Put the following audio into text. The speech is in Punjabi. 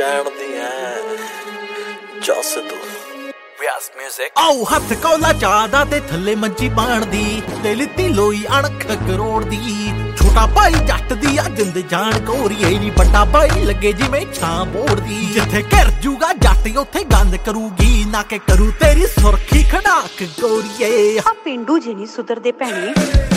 ਜਾਣਦੀ ਐ ਜਸ ਤੂੰ ਵਿਆਸ ਮਿਊਜ਼ਿਕ ਆਓ ਹੱਥ ਕੌਲਾ ਚਾਦਾ ਤੇ ਥੱਲੇ ਮੰਜੀ ਬਾਣਦੀ ਤੇ ਲਿੱਤੀ ਲੋਈ ਅਣਖ ਕਰੋੜ ਦੀ ਛੋਟਾ ਭਾਈ ਜੱਟ ਦੀ ਆ ਜਿੰਦ ਜਾਣ ਕੋਰੀਏ ਨੀ ਵੱਡਾ ਭਾਈ ਲੱਗੇ ਜਿਵੇਂ ਛਾਂ ਮੋੜਦੀ ਜਿੱਥੇ ਘਿਰ ਜੂਗਾ ਜੱਟ ਉੱਥੇ ਗੰਦ ਕਰੂਗੀ ਨਾ ਕਿ ਕਰੂ ਤੇਰੀ ਸੁਰਖੀ ਖੜਾਕ ਗੋਰੀਏ ਆ ਪਿੰਡੂ ਜੀ ਨਹੀਂ ਸੁਧਰਦੇ ਭੈਣੇ।